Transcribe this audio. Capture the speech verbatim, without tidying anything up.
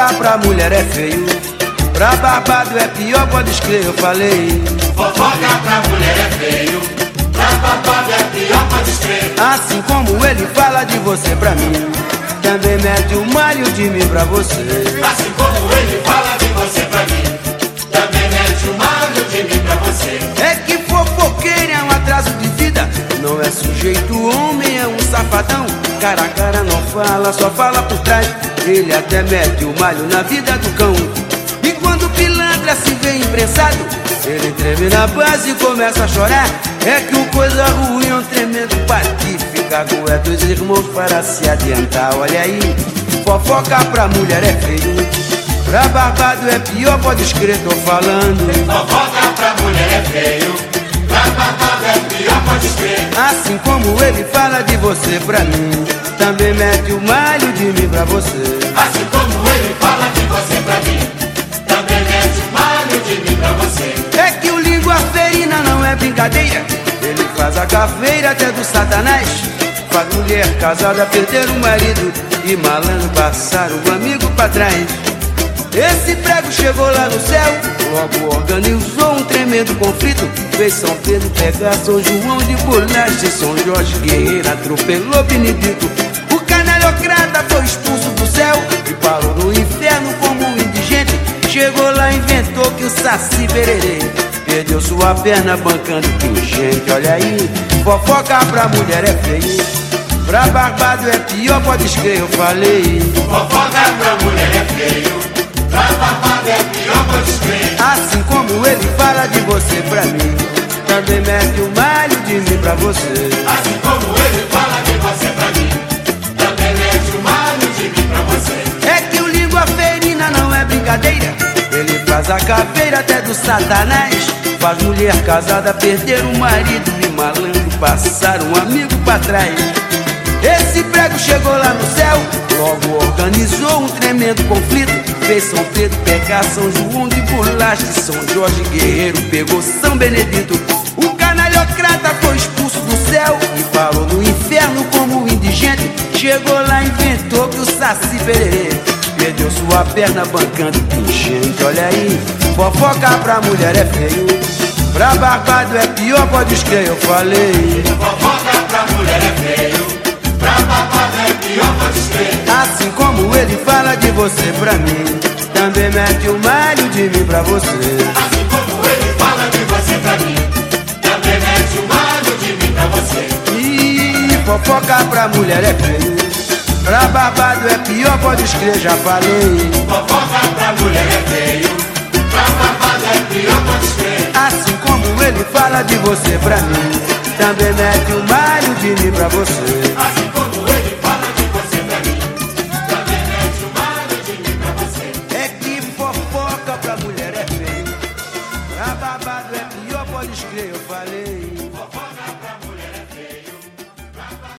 Fofoca pra mulher é feio, pra barbado é pior, pode escrever, eu falei. Fofoca pra mulher é feio, pra barbado é pior, pode escrever. Assim como ele fala de você pra mim, também mete o malho de mim pra você. Assim como ele fala de você pra mim, também mete o malho de mim pra você. É que fofoqueiro é um atraso de vida, não é sujeito, homem é um safadão. Cara a cara não fala, só fala por trás. Ele até mete o malho na vida do cão. E quando o pilantra se vê imprensado, ele treme na base e começa a chorar. É que o coisa ruim é um tremendo patife, cago é dois irmãos para se adiantar. Olha aí, fofoca pra mulher é feio, pra barbado é pior, pode escrever, tô falando. Fofoca pra mulher é feio, pra barbado é pior, pode escrever. Assim como ele fala de você pra mim, também mete o malho de mim pra você. Assim como ele fala de você pra mim, também mete o malho de mim pra você. É que o língua ferina não é brincadeira, ele faz a cafeira até do satanás. Faz mulher casada perder o marido e malandro passar o amigo pra trás. Esse prego chegou lá no céu, logo organizou um tremendo conflito. Fez São Pedro pegar São João de bolacha, São Jorge Guerreiro atropelou Benedito. O canalhocrata foi expulso do céu e parou no inferno como um indigente. Chegou lá e inventou que o Saci Pererê perdeu sua perna bancando gente. Olha aí, fofoca pra mulher é feio, pra barbado é pior, pode escrever, eu falei. Fofoca pra mulher é feio, pra barbado é pior, pode escrever. Assim como ele fala de você pra mim, também mete o malho de mim pra você. Assim como ele fala de você pra mim, também mete o malho de mim pra você. É que o língua ferina não é brincadeira, ele faz a caveira até do satanás. Faz mulher casada perder o marido e malandro passar um amigo pra trás. Esse prego chegou lá no céu, logo organizou um tremendo conflito. Fez São Pedro pegar São João de bolacha, São Jorge Guerreiro pegou São Benedito. O canalhocrata foi expulso do céu e parou no inferno como um indigente. Chegou lá e inventou que o Saci Pererê perdeu sua perna bancando gente. Olha aí, fofoca pra mulher é feio, pra barbado é pior, pode escrever, eu falei. Fofoca pra mulher é feio, pra barbado é pior, pode escrever. Assim como ele fala de você pra mim, também mete o malho de mim pra você. Assim como ele fala de você pra mim, também mete o malho de mim pra você. E fofoca pra mulher é feio, pra barbado é pior, pode escrever, já falei. Fofoca pra mulher é feio, pra barbado é pior, pode escrever. Assim como ele fala de você pra mim, também mete o malho de mim pra você. Assim